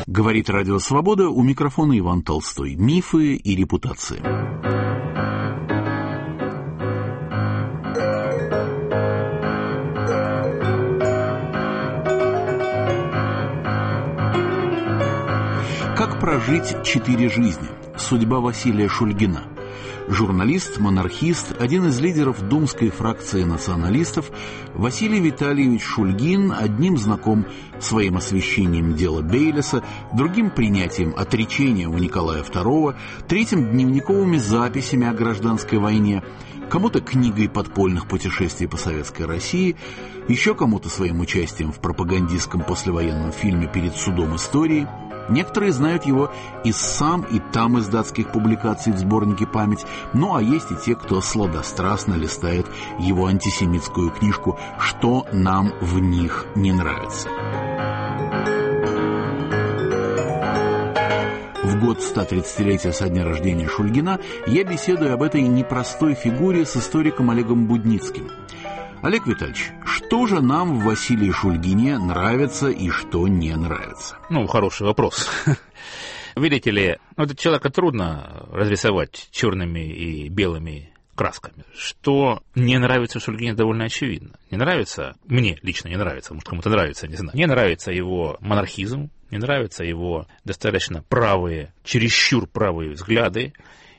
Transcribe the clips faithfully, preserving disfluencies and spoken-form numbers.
Говорит Радио Свобода, у микрофона Иван Толстой. Мифы и репутации. Как прожить четыре жизни? Судьба Василия Шульгина. Журналист, монархист, один из лидеров думской фракции националистов, Василий Витальевич Шульгин одним знаком своим освещением дела Бейлиса, другим принятием отречения у Николая второго, третьим дневниковыми записями о гражданской войне, кому-то книгой подпольных путешествий по советской России, еще кому-то своим участием в пропагандистском послевоенном фильме «Перед судом истории». Некоторые знают его из сам и там из датских публикаций в сборнике «Память», ну а есть и те, кто сладострастно листает его антисемитскую книжку «Что нам в них не нравится». В год стотридцатилетия со дня рождения Шульгина я беседую об этой непростой фигуре с историком Олегом Будницким. Олег Витальевич, что же нам в Василии Шульгине нравится и что не нравится? Ну, хороший вопрос. Видите ли, этот человека трудно разрисовать черными и белыми красками. Что не нравится Шульгине, довольно очевидно. Не нравится, мне лично не нравится, может, кому-то нравится, не знаю. Не нравится его монархизм, не нравятся его достаточно правые, чересчур правые взгляды,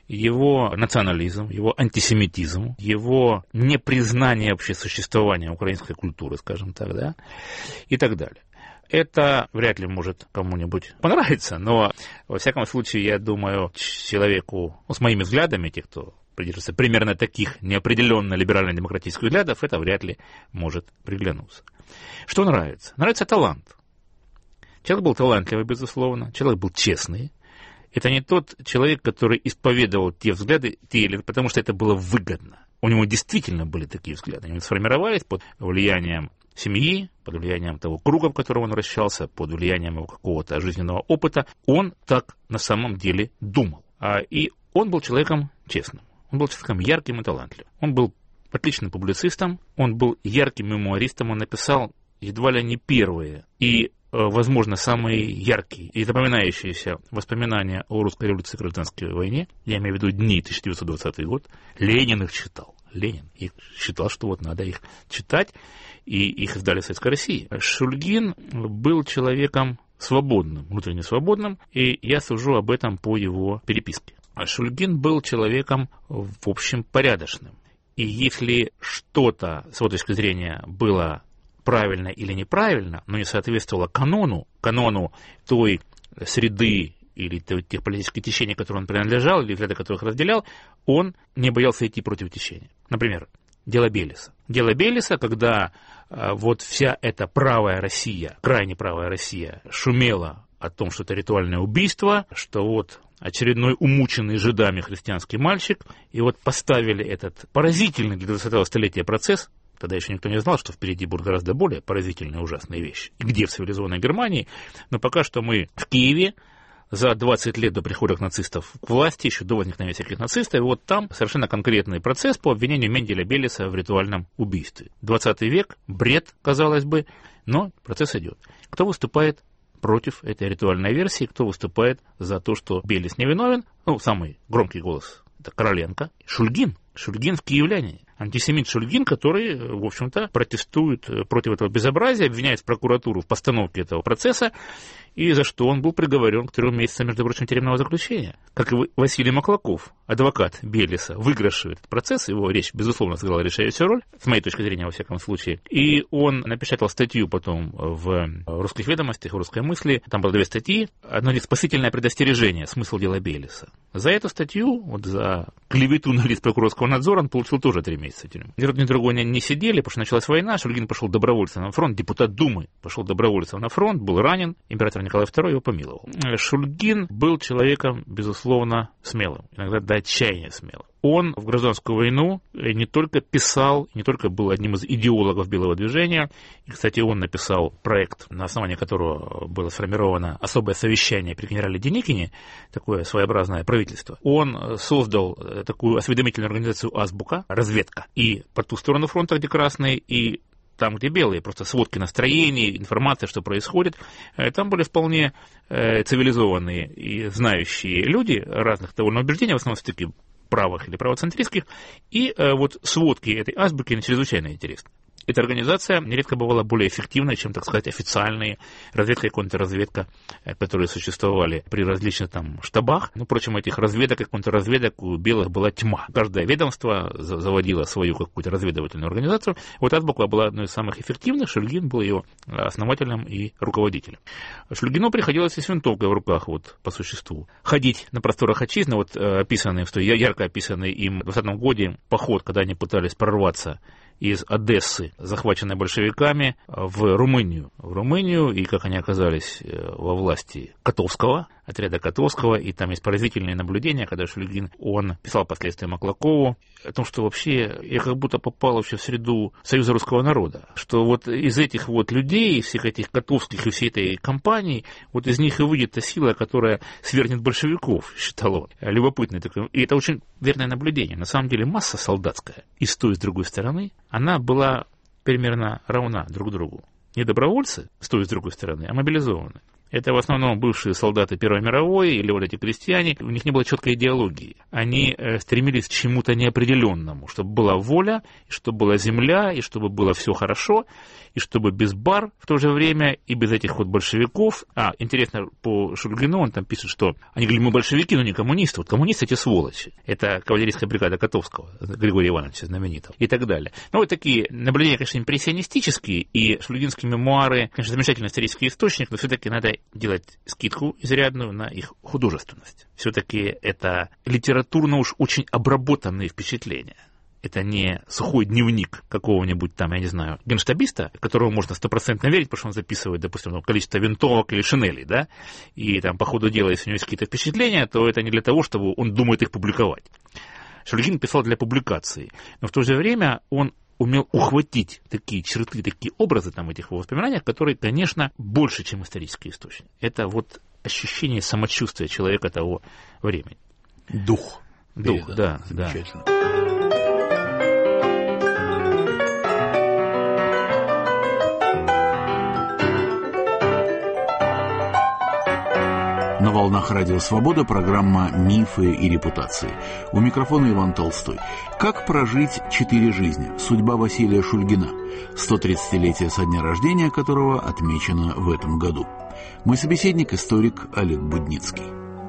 его национализм, его антисемитизм, его непризнание вообще существования украинской культуры, скажем так, да, и так далее. Это вряд ли может кому-нибудь понравиться, но, во всяком случае, я думаю, человеку, ну, с моими взглядами, тех, кто придерживается примерно таких неопределенно либерально-демократических взглядов, это вряд ли может приглянуться. Что нравится? Нравится талант. Человек был талантливый, безусловно, человек был честный. Это не тот человек, который исповедовал те взгляды, те или потому что это было выгодно. У него действительно были такие взгляды. Они сформировались под влиянием семьи, под влиянием того круга, в котором он вращался, под влиянием его какого-то жизненного опыта. Он так на самом деле думал. И он был человеком честным. Он был человеком ярким и талантливым. Он был отличным публицистом, он был ярким мемуаристом, он написал едва ли не первые и, возможно, самые яркие и запоминающиеся воспоминания о русской революции и гражданской войне, я имею в виду дни тысяча девятьсот двадцатый год, Ленин их читал. Ленин их считал, что вот надо их читать, и их издали в Советской России. Шульгин был человеком свободным, внутренне свободным, и я сужу об этом по его переписке. Шульгин был человеком, в общем, порядочным. И если что-то, с его точки зрения, было правильно или неправильно, но не соответствовало канону, канону той среды или тех политических течений, которым он принадлежал, или взгляды которых разделял, он не боялся идти против течения. Например, дело Бейлиса. Дело Бейлиса, когда а, вот вся эта правая Россия, крайне правая Россия, шумела о том, что это ритуальное убийство, что вот очередной умученный жидами христианский мальчик, и вот поставили этот поразительный для двадцатого столетия процесс. Тогда еще никто не знал, что впереди будут гораздо более поразительные, ужасные вещи. И где в цивилизованной Германии. Но пока что мы в Киеве за двадцать лет до прихода нацистов к власти, еще до возникновения всяких нацистов, и вот там совершенно конкретный процесс по обвинению Менделя Бейлиса в ритуальном убийстве. двадцатый век, бред, казалось бы, но процесс идет. Кто выступает против этой ритуальной версии, кто выступает за то, что Бейлис невиновен? Ну, самый громкий голос — это Короленко. Шульгин. Шульгин в Киевлянине. Антисемит Шульгин, который, в общем-то, протестует против этого безобразия, обвиняет прокуратуру в постановке этого процесса, и за что он был приговорен к трем месяцам, между прочим, тюремного заключения. Как и Василий Маклаков, адвокат Бейлиса, выигравший этот процесс, его речь, безусловно, сыграла решающую роль, с моей точки зрения, во всяком случае, и он напечатал статью потом в «Русских ведомостях», в «Русской мысли», там было две статьи, одно из «Спасительное предостережение. Смысл дела Бейлиса». За эту статью, вот за клевету на лист прокурорского надзора, он получил тоже три месяца тюрьмы. Ни ни другой не сидели, потому что началась война, Шульгин пошел добровольцем на фронт, депутат Думы пошел добровольцем на фронт, был ранен, император Николай второй его помиловал. Шульгин был человеком, безусловно, смелым, иногда до отчаяния смелым. Он в гражданскую войну не только писал, не только был одним из идеологов Белого движения, и, кстати, он написал проект, на основании которого было сформировано особое совещание при генерале Деникине, такое своеобразное правительство. Он создал такую осведомительную организацию «Азбука», разведка, и по ту сторону фронта, где красные, и там, где белые, просто сводки настроений, информация, что происходит. Там были вполне цивилизованные и знающие люди разных довольно убеждений, в основном все-таки правых или правоцентристских, и вот сводки этой азбуки чрезвычайно интересны. Эта организация нередко бывала более эффективной, чем, так сказать, официальные разведка и контрразведка, которые существовали при различных там штабах. Ну, впрочем, этих разведок и контрразведок у белых была тьма. Каждое ведомство заводило свою какую-то разведывательную организацию. Вот азбука была одной из самых эффективных, Шульгин был ее основателем и руководителем. Шульгину приходилось и с винтовкой в руках, вот, по существу. Ходить на просторах отчизны, вот описанный, ярко описанный им в двадцатом году поход, когда они пытались прорваться из Одессы, захваченной большевиками, в Румынию. В Румынию, и как они оказались во власти Котовского, отряда Котовского, и там есть поразительные наблюдения, когда Шульгин, он писал впоследствии Маклакову о том, что вообще я как будто попал вообще в среду Союза русского народа, что вот из этих вот людей, всех этих Котовских и всей этой компании, вот из них и выйдет та сила, которая свергнет большевиков, считал он. Любопытный такой. И это очень верное наблюдение. На самом деле масса солдатская и с той, и с другой стороны, она была примерно равна друг другу. Не добровольцы с той и с другой стороны, а мобилизованные. Это в основном бывшие солдаты Первой мировой или вот эти крестьяне. У них не было четкой идеологии. Они э, стремились к чему-то неопределенному, чтобы была воля, и чтобы была земля, и чтобы было все хорошо, и чтобы без бар в то же время, и без этих вот большевиков. А, интересно, по Шульгину он там пишет, что они говорили, мы большевики, но не коммунисты. Вот коммунисты эти сволочи. Это кавалерийская бригада Котовского, Григория Ивановича знаменитого, и так далее. Ну, вот такие наблюдения, конечно, импрессионистические, и шульгинские мемуары, конечно, замечательный исторический источник, но все-таки надо делать скидку изрядную на их художественность. Все-таки это литературно уж очень обработанные впечатления. Это не сухой дневник какого-нибудь там, я не знаю, генштабиста, которому можно стопроцентно верить, потому что он записывает, допустим, количество винтовок или шинелей, да, и там по ходу дела, если у него есть какие-то впечатления, то это не для того, чтобы он думает их публиковать. Шульгин писал для публикации, но в то же время он умел ухватить такие черты, такие образы там этих воспоминаниях, которые, конечно, больше, чем исторический источник. Это вот ощущение самочувствия человека того времени. Дух. Дух, да, да. Замечательно. На волнах Радио Свобода программа «Мифы и репутации». У микрофона Иван Толстой. Как прожить четыре жизни? Судьба Василия Шульгина. сто тридцатилетие со дня рождения которого отмечено в этом году. Мой собеседник – историк Олег Будницкий.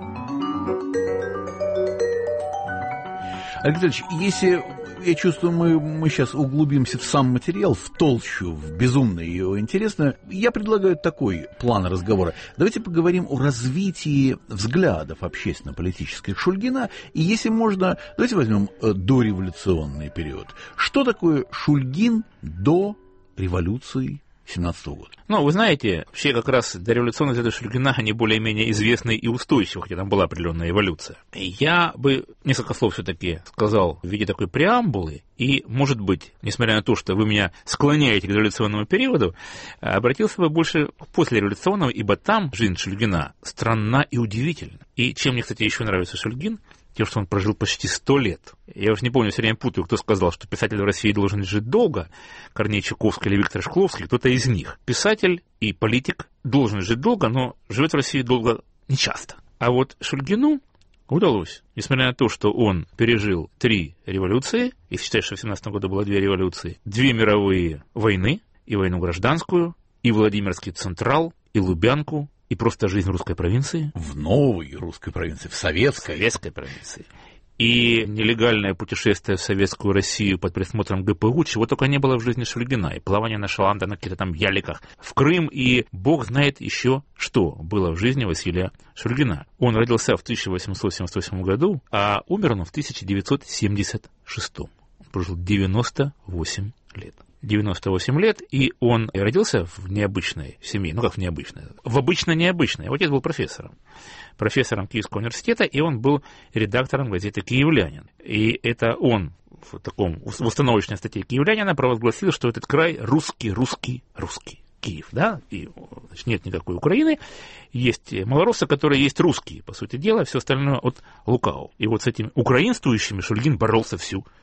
Олег Витальевич, если, я чувствую, мы, мы сейчас углубимся в сам материал, в толщу, в безумное его интересно, я предлагаю такой план разговора. Давайте поговорим о развитии взглядов общественно-политических Шульгина, и если можно, давайте возьмем дореволюционный период. Что такое Шульгин до революции семнадцатого года? Ну, вы знаете, вообще как раз дореволюционные взгляды Шульгина, они более-менее известны и устойчивы, хотя там была определенная эволюция. Я бы несколько слов все-таки сказал в виде такой преамбулы, и, может быть, несмотря на то, что вы меня склоняете к дореволюционному периоду, обратился бы больше к послереволюционному, ибо там жизнь Шульгина странна и удивительна. И чем мне, кстати, еще нравится Шульгин, тем, что он прожил почти сто лет. Я уже не помню, все время путаю, кто сказал, что писатель в России должен жить долго, Корней Чуковский или Виктор Шкловский, кто-то из них. Писатель и политик должен жить долго, но живет в России долго нечасто. А вот Шульгину удалось, несмотря на то, что он пережил три революции, и считаю, что в семнадцатом году было две революции, две мировые войны, и войну гражданскую, и Владимирский Централ, и Лубянку, и просто жизнь русской провинции. В новой русской провинции, в советской. В советской провинции. И нелегальное путешествие в советскую Россию под присмотром ГПУ, чего только не было в жизни Шульгина. И плавание на шаландах, на каких-то там яликах в Крым, и бог знает еще, что было в жизни Василия Шульгина. Он родился в тысяча восемьсот семьдесят восьмом году, а умер он в тысяча девятьсот семьдесят шестом. Он прожил девяносто восемь лет. девяносто восемь лет, и он родился в необычной семье, ну как в необычной, в обычно необычной. Его отец был профессором, профессором Киевского университета, и он был редактором газеты «Киевлянин». И это он в таком, в установочной статье «Киевлянина» провозгласил, что этот край русский, русский, русский. Киев, да, и значит, нет никакой Украины, есть малороссы, которые есть русские, по сути дела, все остальное от лукавого. И вот с этими украинствующими Шульгин боролся всю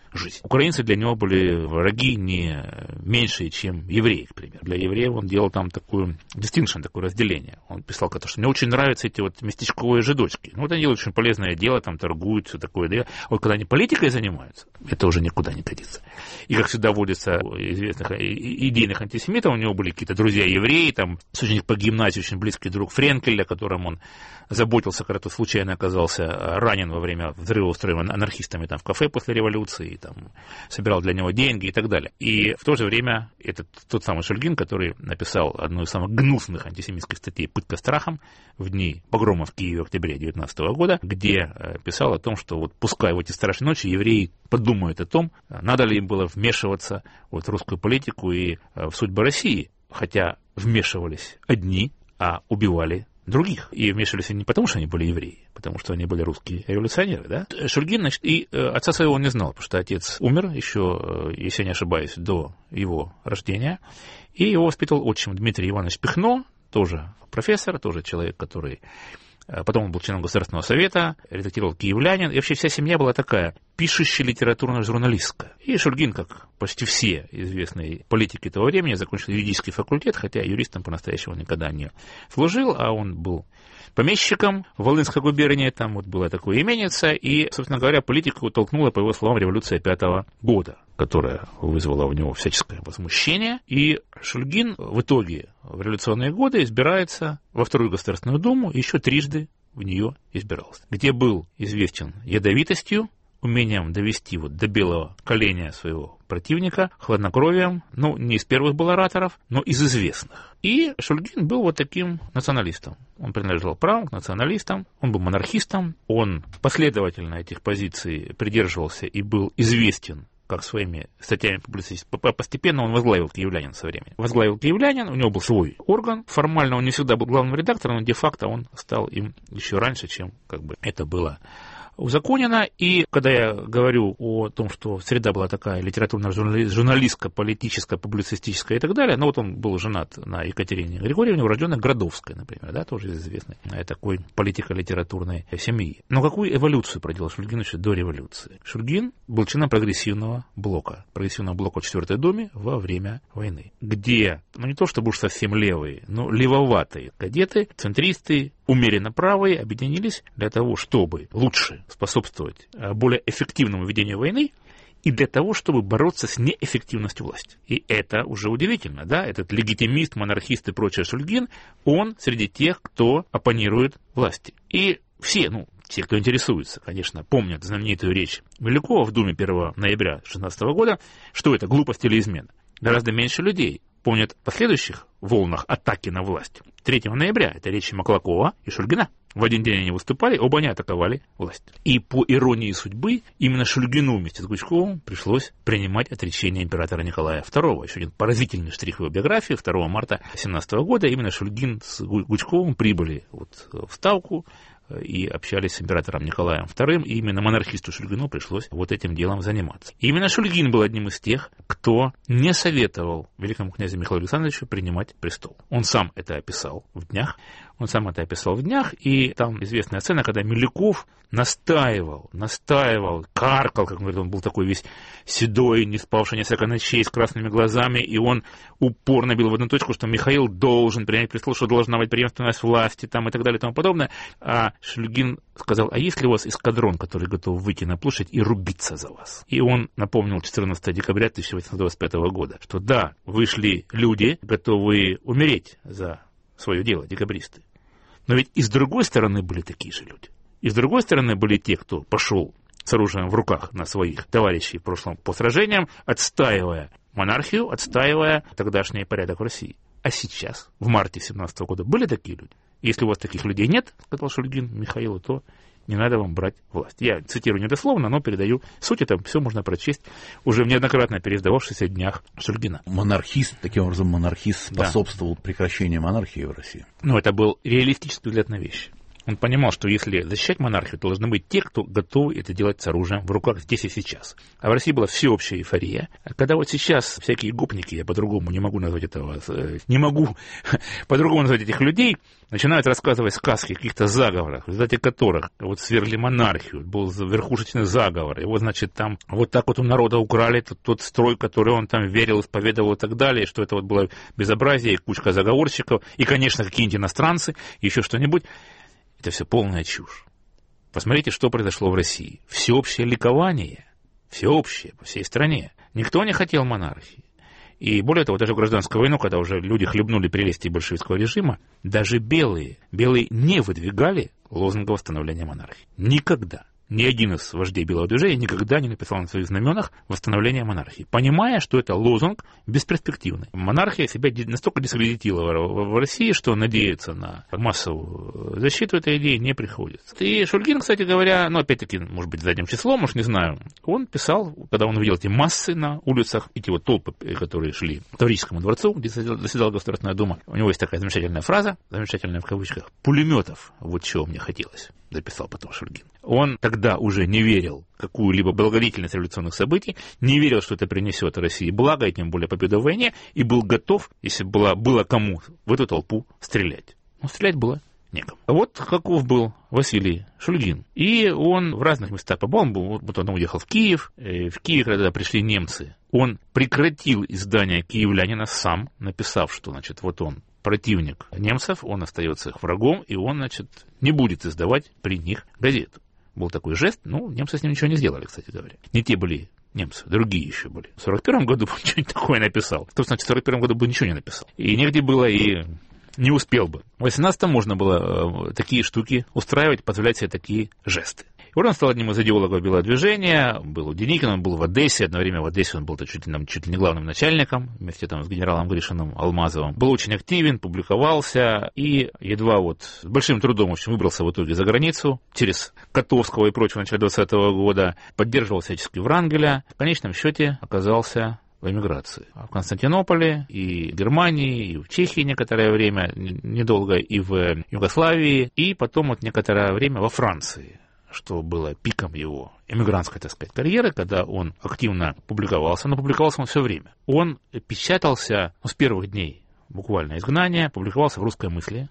жизнь. Украинцы для него были враги не меньше, чем евреи, к примеру. Для евреев он делал там такую distinction, такое разделение. Он писал, что мне очень нравятся эти вот местечковые жидочки. Ну, вот они делают очень полезное дело, там торгуют, все такое. Да. Вот когда они политикой занимаются, это уже никуда не годится. И, как всегда водится известных идейных антисемитов, у него были какие-то друзья-евреи, там, ученик по гимназии, очень близкий друг Френкеля, о котором он заботился, когда тот случайно оказался ранен во время взрыва, устроенного анархистами там, в кафе после революции, там, собирал для него деньги и так далее. И в то же время этот тот самый Шульгин, который написал одну из самых гнусных антисемитских статей «Пытка страхом» в дни погрома в Киеве в октябре девятнадцатого года, где писал о том, что вот пускай в эти страшные ночи евреи подумают о том, надо ли им было вмешиваться вот, в русскую политику и в судьбы России, хотя вмешивались одни, а убивали других. И вмешивались не потому, что они были евреи, потому что они были русские революционеры. Да? Шульгин, значит, и э, отца своего он не знал, потому что отец умер еще, э, если я не ошибаюсь, до его рождения. И его воспитывал отчим Дмитрий Иванович Пихно, тоже профессор, тоже человек, который... Потом он был членом Государственного совета, редактировал «Киевлянин». И вообще вся семья была такая, пишущая литературно-журналистская. И Шульгин, как почти все известные политики того времени, закончил юридический факультет, хотя юристом по-настоящему никогда не служил, а он был помещиком в Волынской губернии, там вот было такое именице, и, собственно говоря, политику толкнула, по его словам, революция пятого года, которая вызвала у него всяческое возмущение. И Шульгин в итоге в революционные годы избирается во Вторую Государственную Думу, и еще трижды в нее избирался, где был известен ядовитостью, умением довести вот до белого коленя своего противника, хладнокровием, ну, не из первых был ораторов, но из известных. И Шульгин был вот таким националистом. Он принадлежал правым к националистам, он был монархистом, он последовательно этих позиций придерживался и был известен как своими статьями публицистики. Постепенно он возглавил «Киевлянин» со временем. Возглавил «Киевлянин», у него был свой орган. Формально он не всегда был главным редактором, но де-факто он стал им еще раньше, чем как бы это было узаконено. И когда я говорю о том, что среда была такая литературно-журналистская, политическая, публицистическая и так далее, но вот он был женат на Екатерине Григорьевне, урожденной Градовской, например, да, тоже из известной такой политико-литературной семьи. Но какую эволюцию проделал Шульгин еще до революции? Шульгин был членом прогрессивного блока, прогрессивного блока в Четвертой Думе во время войны, где, ну не то чтобы уж совсем левые, но левоватые кадеты, центристы, умеренно правые объединились для того, чтобы лучше способствовать более эффективному ведению войны и для того, чтобы бороться с неэффективностью власти. И это уже удивительно, да, этот легитимист, монархист и прочее Шульгин, он среди тех, кто оппонирует власти. И все, ну, те, кто интересуется, конечно, помнят знаменитую речь Милюкова в Думе первого ноября две тысячи шестнадцатого года, что это, глупость или измена. Гораздо меньше людей помнят о последующих волнах атаки на власть. третьего ноября это речи Маклакова и Шульгина. В один день они выступали, оба они атаковали власть. И по иронии судьбы, именно Шульгину вместе с Гучковым пришлось принимать отречение императора Николая второго. Еще один поразительный штрих в его биографии. второго марта тысяча девятьсот семнадцатого года именно Шульгин с Гучковым прибыли вот в Ставку и общались с императором Николаем вторым, и именно монархисту Шульгину пришлось вот этим делом заниматься. И именно Шульгин был одним из тех, кто не советовал великому князю Михаилу Александровичу принимать престол. Он сам это описал в днях, он сам это описал в днях, и там известная сцена, когда Милюков настаивал, настаивал, каркал, как он говорит, он был такой весь седой, не спавший несколько ночей, с красными глазами, и он упорно бил в одну точку, что Михаил должен принять престол, что должна быть преемственность власти, там, и так далее, и тому подобное. А Шульгин сказал, а есть ли у вас эскадрон, который готов выйти на площадь и рубиться за вас? И он напомнил четырнадцатого декабря тысяча восемьсот двадцать пятого года, что да, вышли люди, готовые умереть за свое дело, декабристы. Но ведь и с другой стороны были такие же люди. И с другой стороны были те, кто пошел с оружием в руках на своих товарищей в прошлом по сражениям, отстаивая монархию, отстаивая тогдашний порядок в России. А сейчас, в марте семнадцатого года, были такие люди? Если у вас таких людей нет, сказал Шульгин Михаилу, то не надо вам брать власть. Я цитирую недословно, но передаю суть, это все можно прочесть уже в неоднократно переиздававшихся днях Шульгина. Монархист, таким образом, монархист способствовал да. прекращению монархии в России. Ну, это был реалистический взгляд на вещи. Он понимал, что если защищать монархию, то должны быть те, кто готовы это делать с оружием в руках здесь и сейчас. А в России была всеобщая эйфория. А когда вот сейчас всякие гопники, я по-другому не могу назвать этого, не могу по-другому назвать этих людей, начинают рассказывать сказки о каких-то заговорах, в результате которых вот свергли монархию, был верхушечный заговор, его, значит, там вот так вот у народа украли тот, тот строй, который он там верил, исповедовал и так далее, что это вот было безобразие, кучка заговорщиков, и, конечно, какие-нибудь иностранцы, еще что-нибудь. Это все полная чушь. Посмотрите, что произошло в России. Всеобщее ликование, всеобщее по всей стране. Никто не хотел монархии. И более того, даже в гражданскую войну, когда уже люди хлебнули прелести большевистского режима, даже белые, белые не выдвигали лозунга восстановления монархии. Никогда. Ни один из вождей белого движения никогда не написал на своих знаменах восстановление монархии, понимая, что это лозунг бесперспективный. Монархия себя настолько дискредитировала в России, что надеяться на массовую защиту этой идеи не приходится. И Шульгин, кстати говоря, ну опять-таки, может быть, задним числом, может, не знаю, он писал, когда он видел эти массы на улицах, эти вот толпы, которые шли к Таврическому дворцу, где заседала Государственная Дума, у него есть такая замечательная фраза, замечательная в кавычках, «пулеметов, вот чего мне хотелось», записал потом Шульгин. Он тогда уже не верил в какую-либо благодетельность революционных событий, не верил, что это принесет России благо, и тем более победу в войне, и был готов, если было, было кому в эту толпу стрелять. Но стрелять было некому. Вот каков был Василий Шульгин. И он в разных местах побывал. Он был, вот он уехал в Киев. В Киеве, когда пришли немцы, он прекратил издание «Киевлянина» сам, написав, что, значит, вот он противник немцев, он остается их врагом, и он, значит, не будет издавать при них газету. Был такой жест, ну, немцы с ним ничего не сделали, кстати говоря. Не те были немцы, другие еще были. В сорок первом году он что-нибудь такое написал. Кто, значит, в сорок первом году бы ничего не написал. И негде было, и не успел бы. В восемнадцатом можно было такие штуки устраивать, позволять себе такие жесты. И вот он стал одним из идеологов белого движения, был у Деникина, он был в Одессе, одно время в Одессе он был чуть ли, чуть ли не главным начальником, вместе там с генералом Гришиным Алмазовым. Был очень активен, публиковался, и едва вот с большим трудом, в общем, выбрался в итоге за границу, через Котовского и прочего в начале двадцатого года, поддерживал всячески Врангеля, в конечном счете оказался в эмиграции. В Константинополе, и в Германии, и в Чехии некоторое время, недолго, и в Югославии, и потом вот некоторое время во Франции, что было пиком его эмигрантской, так сказать, карьеры, когда он активно публиковался, но публиковался он все время. Он печатался ну, с первых дней буквально изгнания, публиковался в «Русской мысли»,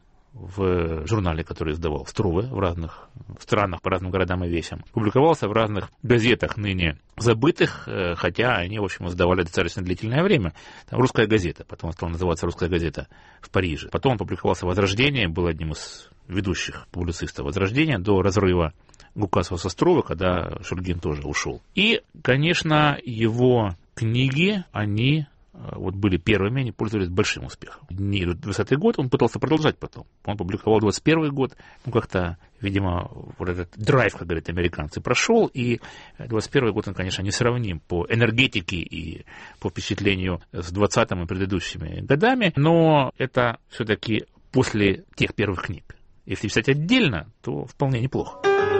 в журнале, который издавал Струве в разных странах, по разным городам и весям. Публиковался в разных газетах ныне забытых, хотя они, в общем, издавали достаточно длительное время. Там «Русская газета», потом стала называться «Русская газета» в Париже. Потом он публиковался в «Возрождении», был одним из ведущих публицистов «Возрождения» до разрыва Гукасова со Струве, когда Шульгин тоже ушел. И, конечно, его книги, они вот были первыми, они пользовались большим успехом. Не двадцатый год, он пытался продолжать потом. Он публиковал двадцать первый год, ну как-то, видимо, вот этот драйв, как говорят американцы, прошел, и двадцать первый год он, конечно, несравним по энергетике и по впечатлению с двадцатым и предыдущими годами, но это все-таки после тех первых книг. Если писать отдельно, то вполне неплохо.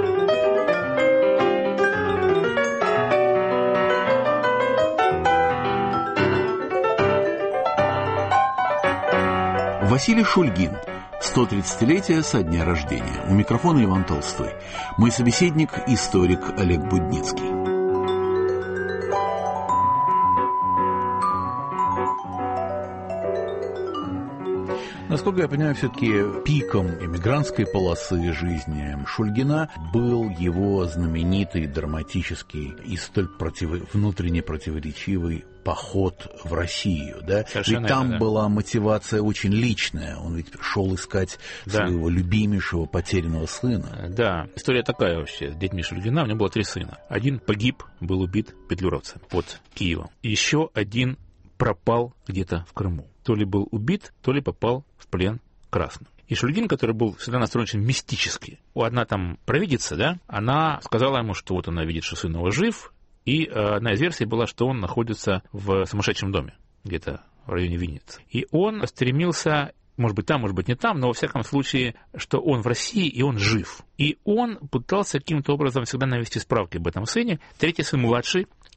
Василий Шульгин. сто тридцатилетие со дня рождения. У микрофона Иван Толстой. Мой собеседник – историк Олег Будницкий. Насколько я понимаю, все-таки пиком эмигрантской полосы жизни Шульгина был его знаменитый драматический и столь против... внутренне противоречивый поход в Россию, да? Совершенно ведь там верно, да. была мотивация очень личная. Он ведь шел искать да. своего любимейшего потерянного сына. Да, история такая вообще. С детьми Шульгина у него было три сына. Один погиб, был убит петлюровцем под Киевом. Еще один пропал где-то в Крыму. То ли был убит, то ли попал в плен красным. И Шульгин, который был всегда настроен очень мистически, у одна там провидица, да, она сказала ему, что вот она видит, что сын его жив, и э, одна из версий была, что он находится в сумасшедшем доме, где-то в районе Винницы. И он стремился, может быть там, может быть не там, но во всяком случае, что он в России и он жив. И он пытался каким-то образом всегда навести справки об этом сыне. Третий сын, младший,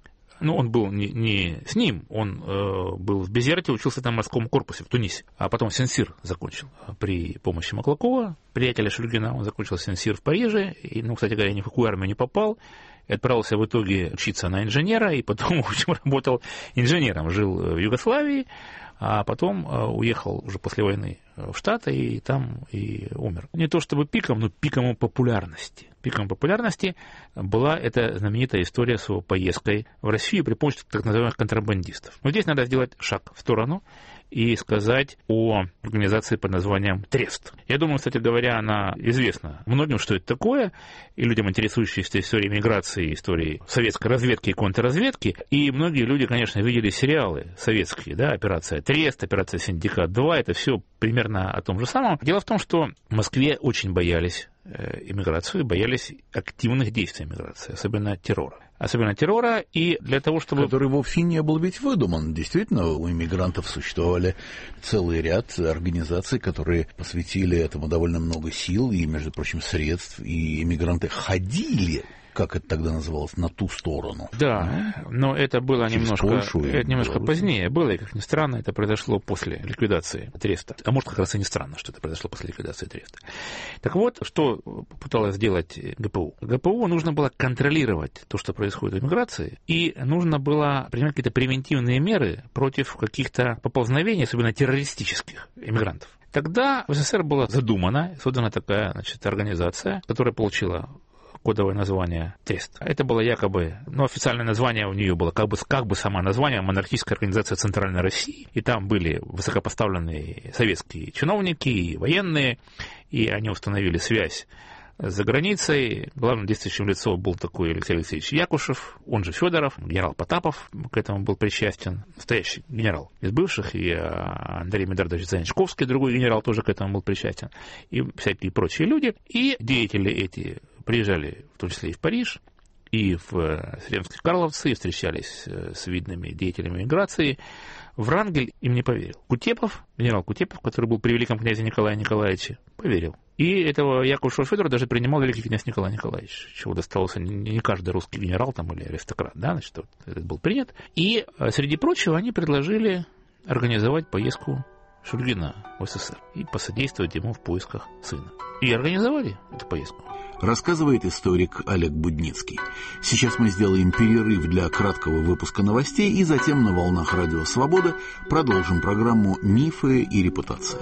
Ну, он был не, не с ним, он э, был в Безерте, учился там в морском корпусе в Тунисе, а потом Сен-Сир закончил при помощи Маклакова, приятеля Шульгина. Он закончил Сен-Сир в Париже, и, ну, кстати говоря, ни в какую армию не попал, и отправился в итоге учиться на инженера, и потом, в общем, работал инженером, жил в Югославии, а потом уехал уже после войны в Штаты и там и умер. Не то чтобы пиком, но пиком популярности. Пиком популярности была эта знаменитая история с его поездкой в Россию при помощи так называемых контрабандистов. Но здесь надо сделать шаг в сторону и сказать о организации под названием Трест. Я думаю, кстати говоря, она известна многим, что это такое, и людям, интересующимся историей миграции, историей советской разведки и контрразведки. И многие люди, конечно, видели сериалы советские, да, «Операция Трест», «Операция Синдикат-два», это все примерно о том же самом. Дело в том, что в Москве очень боялись иммиграцию, боялись активных действий иммиграции, особенно террора. Особенно террора, и для того, чтобы... Который вовсе не был ведь выдуман. Действительно, у иммигрантов существовали целый ряд организаций, которые посвятили этому довольно много сил и, между прочим, средств, и иммигранты ходили, как это тогда называлось, на ту сторону. Да, но это было Через немножко, Польшу это немножко Беларусь. Позднее было, и, как ни странно, это произошло после ликвидации Треста. А может, как раз и не странно, что это произошло после ликвидации Треста. Так вот, что пыталась сделать ГПУ? ГПУ нужно было контролировать то, что происходит в иммиграции, и нужно было принимать какие-то превентивные меры против каких-то поползновений, особенно террористических иммигрантов. Тогда в СССР была задумана, создана такая, значит, организация, которая получила кодовое название Трест. Это было якобы, ну, официальное название у нее было как бы, как бы само название монархическая организация Центральной России. И там были высокопоставленные советские чиновники и военные, и они установили связь за границей. Главным действующим лицом был такой Алексей Алексеевич Якушев, он же Федоров, генерал Потапов к этому был причастен, настоящий генерал из бывших, и Андрей Медардович Занчковский, другой генерал, тоже к этому был причастен, и всякие прочие люди. И деятели эти приезжали в том числе и в Париж, и в Сремские Карловцы, и встречались с видными деятелями миграции. Врангель им не поверил. Кутепов, генерал Кутепов, который был при великом князе Николае Николаевиче, поверил. И этого Якушева Федора даже принимал великий князь Николай Николаевич, чего достался не каждый русский генерал там, или аристократ, да, значит, вот этот был принят. И, среди прочего, они предложили организовать поездку Шульгина в СССР и посодействовать ему в поисках сына. И организовали эту поездку. Рассказывает историк Олег Будницкий. Сейчас мы сделаем перерыв для краткого выпуска новостей и затем на волнах Радио Свобода продолжим программу «Мифы и репутация».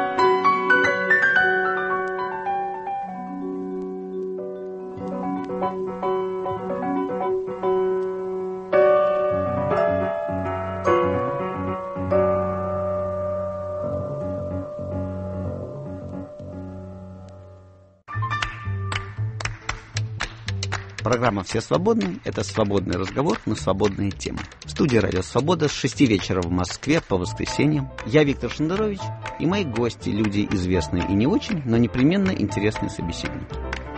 Программа «Все свободны» — это свободный разговор на свободные темы. В студии «Радио Свобода» с шести вечера в Москве по воскресеньям. Я Виктор Шендерович и мои гости, люди известные и не очень, но непременно интересные собеседники.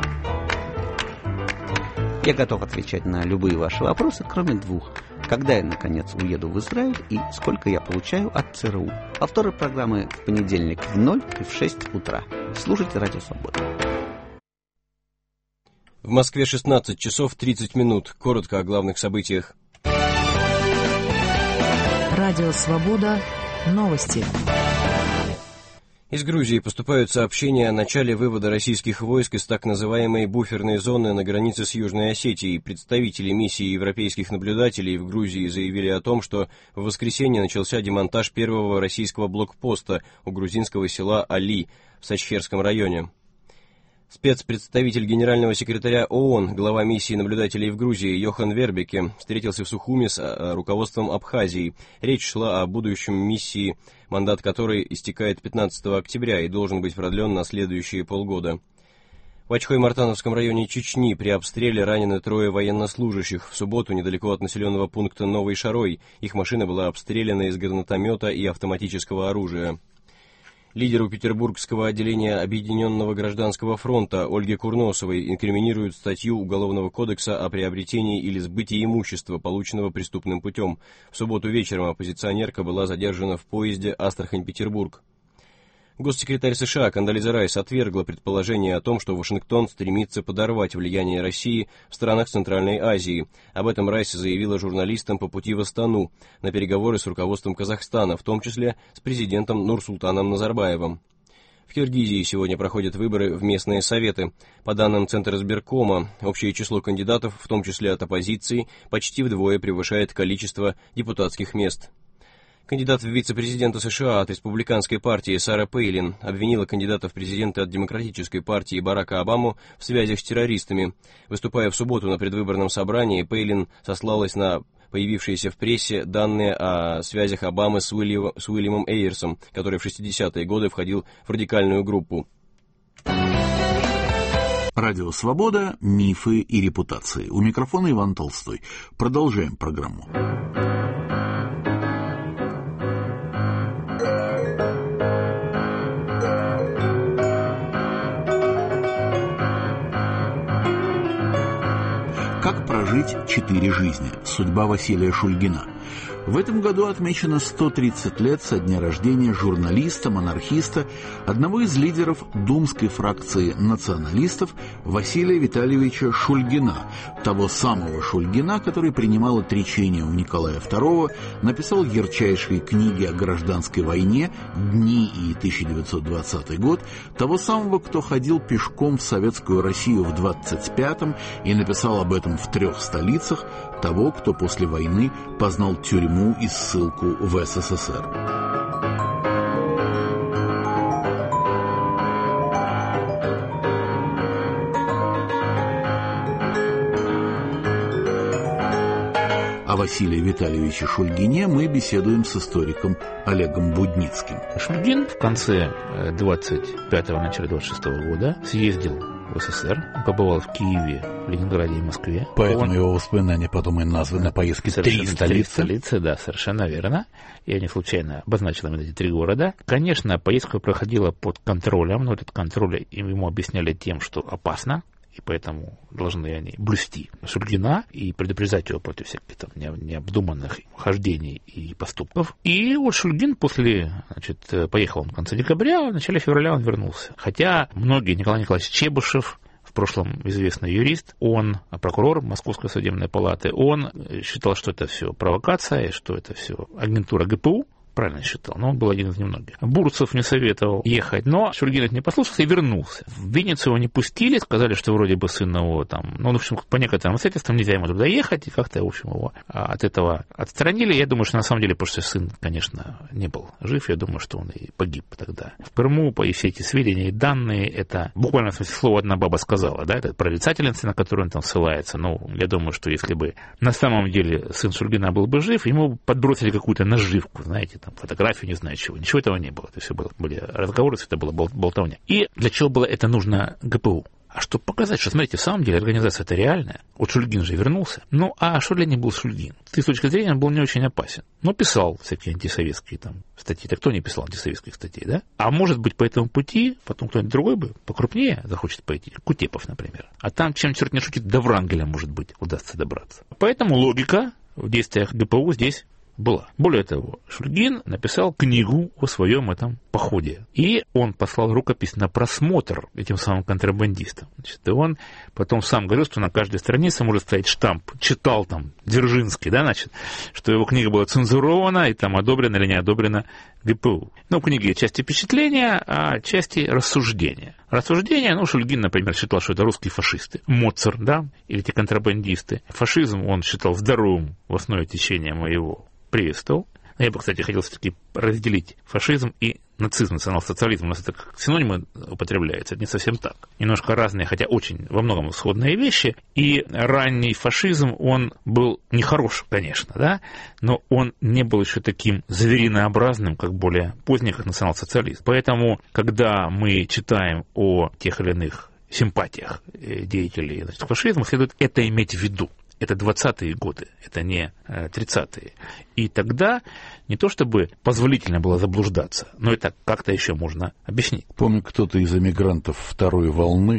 Я готов отвечать на любые ваши вопросы, кроме двух. Когда я, наконец, уеду в Израиль и сколько я получаю от ЦРУ. Повторы программы в понедельник в ноль и в шесть утра. Слушайте «Радио Свобода». В Москве шестнадцать часов тридцать минут. Коротко о главных событиях. Радио Свобода. Новости. Из Грузии поступают сообщения о начале вывода российских войск из так называемой буферной зоны на границе с Южной Осетией. Представители миссии европейских наблюдателей в Грузии заявили о том, что в воскресенье начался демонтаж первого российского блокпоста у грузинского села Али в Сачхерском районе. Спецпредставитель генерального секретаря ООН, глава миссии наблюдателей в Грузии Йохан Вербеке встретился в Сухуми с руководством Абхазии. Речь шла о будущем миссии, мандат которой истекает пятнадцатого октября и должен быть продлен на следующие полгода. В Ачхой-Мартановском районе Чечни при обстреле ранены трое военнослужащих. В субботу недалеко от населенного пункта Новый Шарой их машина была обстреляна из гранатомета и автоматического оружия. Лидеру петербургского отделения Объединенного гражданского фронта Ольге Курносовой инкриминируют статью Уголовного кодекса о приобретении или сбытии имущества, полученного преступным путем. В субботу вечером оппозиционерка была задержана в поезде Астрахань-Петербург. Госсекретарь США Кондолиза Райс отвергла предположение о том, что Вашингтон стремится подорвать влияние России в странах Центральной Азии. Об этом Райс заявила журналистам по пути в Астану на переговоры с руководством Казахстана, в том числе с президентом Нурсултаном Назарбаевым. В Киргизии сегодня проходят выборы в местные советы. По данным Центра избиркома, общее число кандидатов, в том числе от оппозиции, почти вдвое превышает количество депутатских мест. Кандидат в вице-президенты США от республиканской партии Сара Пейлин обвинила кандидата в президенты от демократической партии Барака Обаму в связях с террористами. Выступая в субботу на предвыборном собрании, Пейлин сослалась на появившиеся в прессе данные о связях Обамы с, Уилли... с Уильямом Эйерсом, который в шестидесятые годы входил в радикальную группу. Радио «Свобода. Мифы и репутации». У микрофона Иван Толстой. Продолжаем программу. Как прожить четыре жизни? Судьба Василия Шульгина. В этом году отмечено сто тридцать лет со дня рождения журналиста, монархиста, одного из лидеров думской фракции националистов Василия Витальевича Шульгина, того самого Шульгина, который принимал отречение у Николая второго, написал ярчайшие книги о гражданской войне «Дни» и тысяча девятьсот двадцатый год, того самого, кто ходил пешком в советскую Россию в двадцать пятом и написал об этом в трех столицах, того, кто после войны познал тюрьму и ссылку в СССР. О Василии Витальевиче Шульгине мы беседуем с историком Олегом Будницким. Шульгин в конце двадцать пятого, начале двадцать шестого года съездил в СССР, побывал в Киеве, в Ленинграде и Москве. Поэтому Он... его воспоминания потом и названы поездки «Три столицы». столицы. Да, совершенно верно. Я не случайно обозначил именно эти три города. Конечно, поездка проходила под контролем, но этот контроль ему объясняли тем, что опасно, и поэтому должны они блюсти Шульгина и предупреждать его против всяких там необдуманных хождений и поступков. И вот Шульгин после, значит, поехал в конце декабря, в начале февраля он вернулся. Хотя многие, Николай Николаевич Чебышев, в прошлом известный юрист, он, прокурор Московской судебной палаты, он считал, что это все провокация, что это все агентура ГПУ. Правильно считал, но он был один из немногих. Бурцев не советовал ехать, но Шульгин не послушался и вернулся. В Винницу его не пустили, сказали, что вроде бы сын его там, ну, в общем, по некоторым обстоятельствам нельзя ему туда ехать, и как-то, в общем, его от этого отстранили. Я думаю, что на самом деле, потому что сын, конечно, не был жив, я думаю, что он и погиб тогда. В Крыму, и все эти сведения и данные, это буквально в смысле слова одна баба сказала, да, это прорицательница, на которую он там ссылается. Ну, я думаю, что если бы на самом деле сын Шульгина был бы жив, ему подбросили какую-то наживку, знаете, там, фотографию, не знаю чего. Ничего этого не было. Это все было, были разговоры, все это было болтовня. И для чего было это нужно ГПУ? А чтобы показать, что, смотрите, в самом деле организация это реальная. Вот Шульгин же вернулся. Ну, а что для них был Шульгин? С точки зрения он был не очень опасен. Но писал всякие антисоветские там статьи. Так кто не писал антисоветских статей, да? А может быть, по этому пути потом кто-нибудь другой бы покрупнее захочет пойти. Кутепов, например. А там, чем черт не шутит, до Врангеля, может быть, удастся добраться. Поэтому логика в действиях ГПУ здесь была. Более того, Шульгин написал книгу о своем этом походе. И он послал рукопись на просмотр этим самым контрабандистам. Значит, и он потом сам говорил, что на каждой странице может стоять штамп. Читал там Дзержинский, да, значит, что его книга была цензурована и там одобрена или не одобрена ГПУ. Ну, в книге части впечатления, а части рассуждения. Рассуждения, ну, Шульгин, например, считал, что это русские фашисты. Моцарт, да, или те контрабандисты. Фашизм он считал здоровым в основе течения моего приветствовал. Я бы, кстати, хотел все-таки разделить фашизм и нацизм, национал-социализм. У нас это как синонимы употребляется. Это не совсем так. Немножко разные, хотя очень во многом сходные вещи. И ранний фашизм, он был нехорош, конечно, да, но он не был еще таким зверинообразным, как более поздний, как национал-социализм. Поэтому, когда мы читаем о тех или иных симпатиях деятелей, значит, фашизма, следует это иметь в виду. Это двадцатые годы, это не тридцатые. И тогда не то чтобы позволительно было заблуждаться, но это как-то еще можно объяснить. Помню, кто-то из эмигрантов второй волны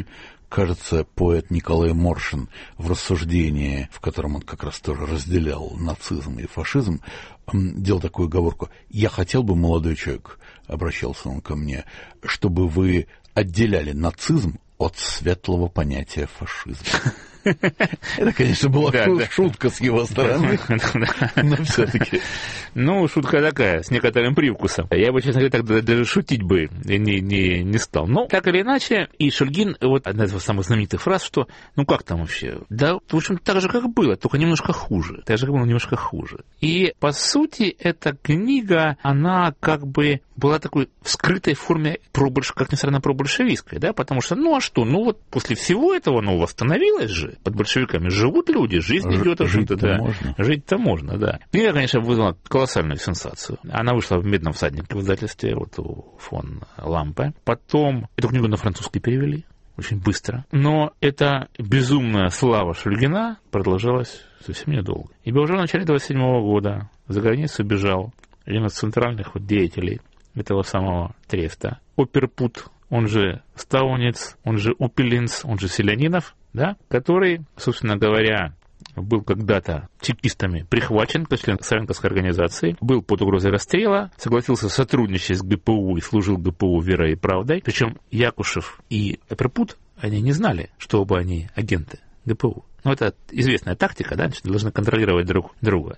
кажется, поэт Николай Моршин в рассуждении, в котором он как раз тоже разделял нацизм и фашизм, делал такую оговорку: «Я хотел бы, молодой человек, — обращался он ко мне, — чтобы вы отделяли нацизм от светлого понятия фашизма». Это, конечно, была да, шутка да. с его стороны, но все-таки. Ну, шутка такая, с некоторым привкусом. Я бы, честно говоря, так даже шутить бы не, не, не стал. Но, так или иначе, и Шульгин, вот одна из самых знаменитых фраз, что, ну как там вообще? Да, в общем, так же, как было, только немножко хуже. Так же, как было, немножко хуже. И, по сути, эта книга, она как бы была такой в скрытой форме, пробольш... как ни странно, пробольшевистской, да, потому что, ну а что, ну вот после всего этого, ну, восстановилось же, под большевиками живут люди, жизнь Ж- идет, жить-то да. можно. Жить-то можно, да. Книга, конечно, вызвала колоссальную сенсацию. Она вышла в «Медном всаднике» в издательстве, вот у фон Лампе. Потом эту книгу на французский перевели очень быстро. Но эта безумная слава Шульгина продолжалась совсем недолго. И уже в начале двадцать седьмого года за границу бежал один из центральных вот деятелей этого самого Треста, Оперпут, он же Стаунец, он же Упелинц, он же Селянинов, да, который, собственно говоря, был когда-то чекистами прихвачен, как член Савенковской организации, был под угрозой расстрела, согласился сотрудничать с ГПУ и служил ГПУ верой и правдой. Причем Якушев и Оперпут, они не знали, что оба они агенты ГПУ. Ну, это известная тактика, да, что должны контролировать друг друга.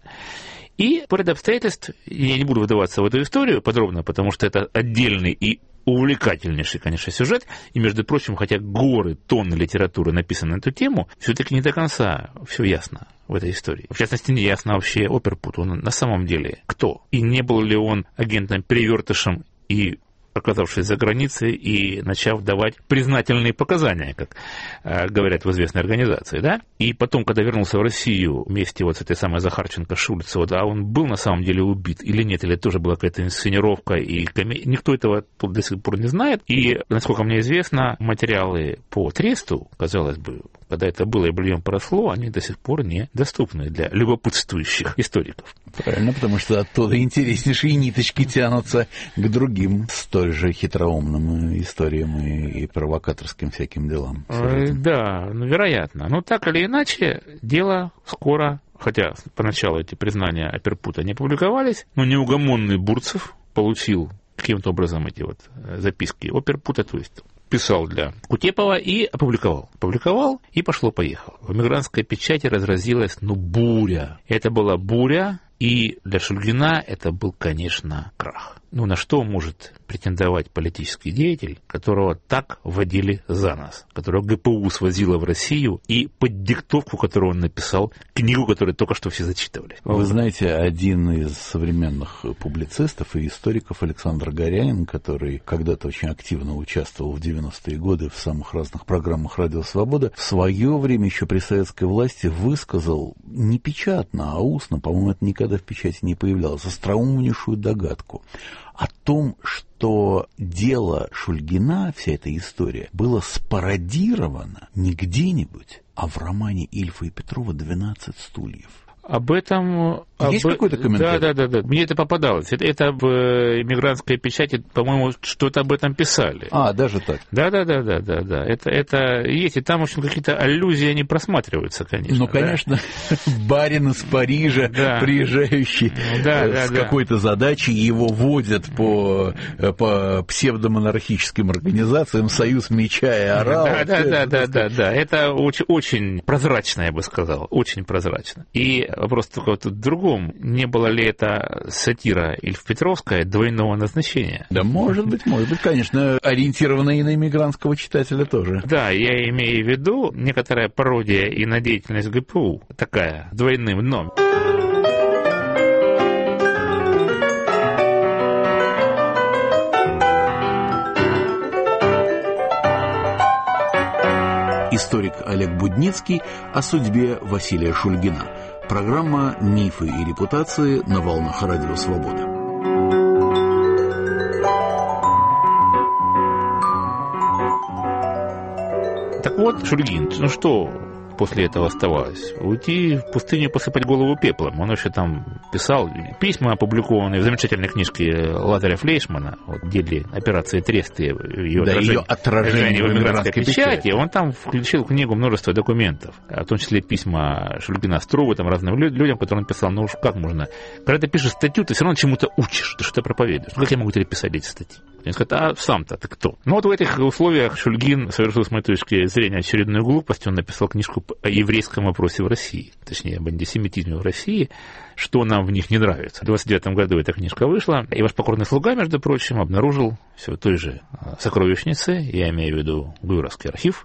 И по ряду обстоятельств, я не буду выдаваться в эту историю подробно, потому что это отдельный и увлекательнейший, конечно, сюжет. И, между прочим, хотя горы, тонны литературы написаны на эту тему, все-таки не до конца все ясно в этой истории. В частности, не ясно вообще Оперпут, он на самом деле кто? И не был ли он агентом-перевертышем и оказавшись за границей и начав давать признательные показания, как э, говорят в известной организации, да? И потом, когда вернулся в Россию вместе вот с этой самой Захарченко, Шульц, вот, а он был на самом деле убит или нет, или тоже была какая-то инсценировка, и коме... никто этого тут до сих пор не знает. И, насколько мне известно, материалы по Тресту, казалось бы, когда это было и быльем поросло, они до сих пор не доступны для любопытствующих историков. Правильно, потому что оттуда интереснейшие ниточки тянутся к другим столь же хитроумным историям и, и провокаторским всяким делам. Да, ну, вероятно. Но так или иначе, дело скоро, хотя поначалу эти признания Оперпута не публиковались, но неугомонный Бурцев получил каким-то образом эти вот записки Оперпута, то есть писал для Кутепова и опубликовал. Опубликовал и пошло-поехало. В эмигрантской печати разразилась, ну, буря. Это была буря, и для Шульгина это был, конечно, крах. Ну, на что может претендовать политический деятель, которого так водили за нос, которого ГПУ свозило в Россию, и под диктовку, которую он написал, книгу, которую только что все зачитывали. Вы знаете, один из современных публицистов и историков, Александр Горянин, который когда-то очень активно участвовал в девяностые годы в самых разных программах «Радио Свобода», в свое время еще при советской власти высказал не печатно, а устно, по-моему, это никогда в печати не появлялось, остроумнейшую догадку о том, что дело Шульгина, вся эта история, было спародировано не где-нибудь, а в романе Ильфа и Петрова «двенадцать стульев». Об этом... Есть об... какой-то комментарий? Да, да, да, да. Мне это попадалось. Это, это в эмигрантской печати, по-моему, что-то об этом писали. А, даже так? Да, да, да, да, да, да. Это, это есть. И там, в общем, какие-то аллюзии, они просматриваются, конечно. Ну, конечно, да? Барин из Парижа, да, приезжающий да, да, с да, какой-то задачей, его водят по, по псевдомонархическим организациям, Союз меча и орал. Да, да, да, да, да, да. Это очень, очень прозрачно, я бы сказал. Очень прозрачно. И вопрос только вот в другом. Не было ли это сатира Ильф-Петровская двойного назначения? Да, может быть, может быть, конечно, ориентированная и на иммигрантского читателя тоже. Да, я имею в виду некоторая пародия и на деятельность ГПУ, такая, двойным дном. Историк Олег Будницкий о судьбе Василия Шульгина. Программа «Мифы и репутации» на волнах Радио Свобода. Так вот, Шульгин, ну что, после этого оставалось? Уйти в пустыню, посыпать голову пеплом. Он еще там писал письма, опубликованные в замечательной книжке Лазаря Флейшмана, вот, «Деле операции Тресты», ее да, отражение, ее отражение в эмигрантской печати. печати. Он там включил в книгу множество документов, в том числе письма Шульгина Струву, там, разным людям, которым он писал. Ну уж как можно? Когда ты пишешь статью, ты все равно чему-то учишь, ты что-то проповедуешь. Как я могу тебе писать эти статьи? Они сказали: а сам-то ты кто? Ну вот в этих условиях Шульгин совершил, с моей точки зрения, очередную глупость. Он написал книжку о еврейском вопросе в России, точнее, об антисемитизме в России, что нам в них не нравится. В двадцать девятом году эта книжка вышла, и ваш покорный слуга, между прочим, обнаружил все в той же сокровищнице, я имею в виду Гуйровский архив.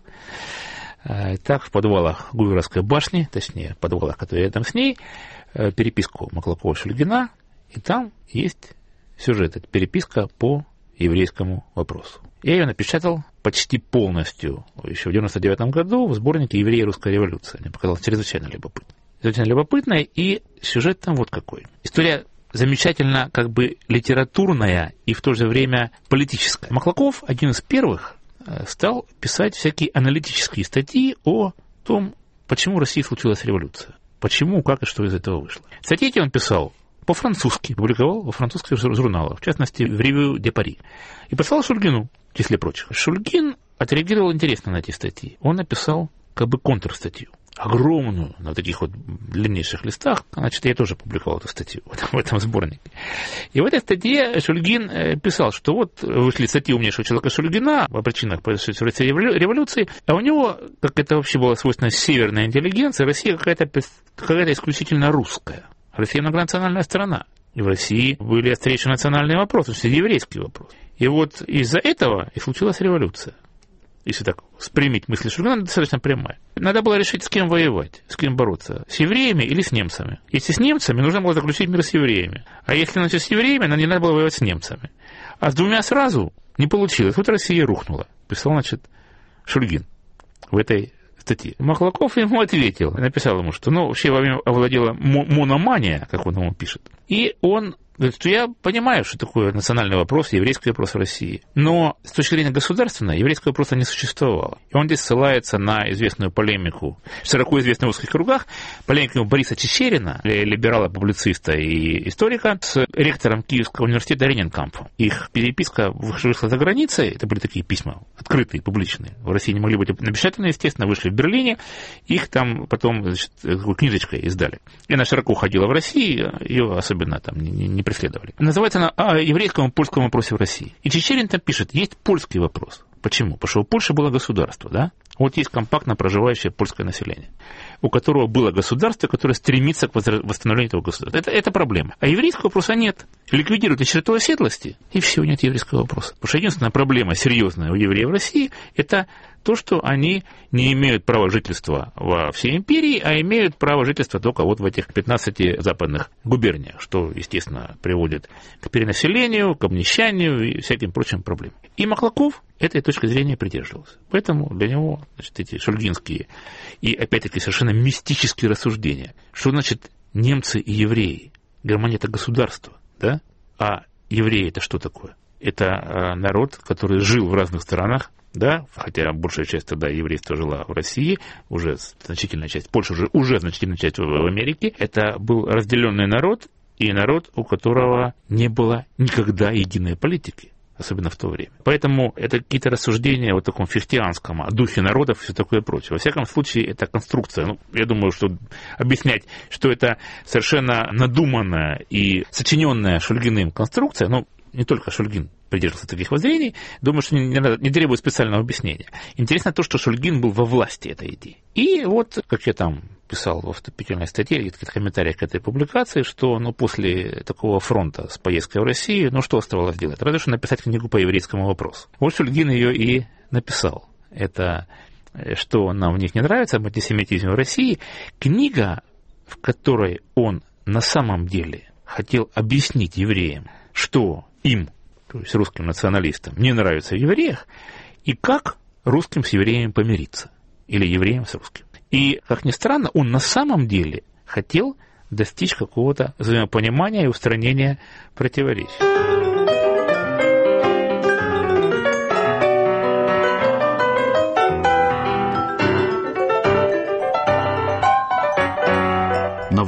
Так, в подвалах Гуйровской башни, точнее, в подвалах, которые рядом с ней, переписку Маклакова-Шульгина, и там есть сюжет, это переписка по еврейскому вопросу. Я ее напечатал почти полностью еще в девяносто девятом году в сборнике «Евреи и русская революция». Мне показалось чрезвычайно любопытно. Чрезвычайно любопытно, и сюжет там вот какой. История замечательно как бы литературная и в то же время политическая. Маклаков, один из первых, стал писать всякие аналитические статьи о том, почему в России случилась революция. Почему, как и что из этого вышло. Статьи эти он писал по-французски, публиковал во французских журналах, в частности, в «Ревю де Пари». И послал Шульгину, в числе прочих. Шульгин отреагировал интересно на эти статьи. Он написал как бы контрстатью, огромную, на таких вот длиннейших листах. Значит, я тоже публиковал эту статью в этом сборнике. И в этой статье Шульгин писал, что вот вышли статьи умнейшего человека Шульгина о причинах произошедшей в России революции, а у него, как это вообще было свойственно северной интеллигенции, Россия какая-то, какая-то исключительно русская. Россия многонациональная страна. И в России были острейшие национальные вопросы, в том числе еврейский вопрос. И вот из-за этого и случилась революция. Если так спрямить мысли Шульгина, она достаточно прямая. Надо было решить, с кем воевать, с кем бороться. С евреями или с немцами. Если с немцами, нужно было заключить мир с евреями. А если, значит, с евреями, нам не надо было воевать с немцами. А с двумя сразу не получилось. Вот Россия рухнула. Писал, значит, Шульгин в этой статьи. Маклаков ему ответил, написал ему, что ну, вообще вами овладела мономания, как он ему пишет. И он говорит, что я понимаю, что такое национальный вопрос, еврейский вопрос в России, но с точки зрения государственной еврейского вопроса не существовало. И он здесь ссылается на известную полемику, широко известную в узких кругах, полемику Бориса Чичерина, либерала-публициста и историка, с ректором Киевского университета Рененкампфом. Их переписка вышла за границей, это были такие письма, открытые, публичные. В России не могли быть напечатаны, естественно, вышли в Берлине, их там потом, значит, книжечкой издали. И она широко ходила в России, ее особенно там не, не преследовали. Называется она «О еврейском и польском вопросе в России». И Чичерин там пишет, есть польский вопрос. Почему? Потому что у Польши было государство, да? Вот есть компактно проживающее польское население, у которого было государство, которое стремится к восстановлению этого государства. Это, это проблема. А еврейского вопроса нет. Ликвидируют черту оседлости, и все, нет еврейского вопроса. Потому что единственная проблема серьезная у евреев в России – это то, что они не имеют права жительства во всей империи, а имеют право жительства только вот в этих пятнадцати западных губерниях, что, естественно, приводит к перенаселению, к обнищанию и всяким прочим проблемам. И Маклаков этой точки зрения придерживался. Поэтому для него, значит, эти шульгинские и, опять-таки, совершенно мистические рассуждения, что значит немцы и евреи. Германия – это государство, да? А евреи – это что такое? Это народ, который жил в разных странах, да, хотя большая часть тогда еврейства жила в России, уже значительная часть, Польша уже, уже значительная часть в, в Америке. Это был разделенный народ, и народ, у которого не было никогда единой политики, особенно в то время. Поэтому это какие-то рассуждения о таком фихтеанском, о духе народов и все такое прочее. Во всяком случае, это конструкция. Ну, я думаю, что объяснять, что это совершенно надуманная и сочиненная Шульгиным конструкция, ну, не только Шульгин придерживался таких воззрений, думаю, что не, не, не требует специального объяснения. Интересно то, что Шульгин был во власти этой идеи. И вот, как я там писал во вступительной статье, или в комментариях к этой публикации, что ну, после такого фронта с поездкой в Россию, ну что оставалось делать? Разве что написать книгу по еврейскому вопросу. Вот Шульгин ее и написал. Это что нам в них не нравится, об антисемитизме в России. Книга, в которой он на самом деле хотел объяснить евреям, что им, то есть русским националистам, не нравится в евреях, и как русским с евреями помириться, или евреям с русским. И, как ни странно, он на самом деле хотел достичь какого-то взаимопонимания и устранения противоречий.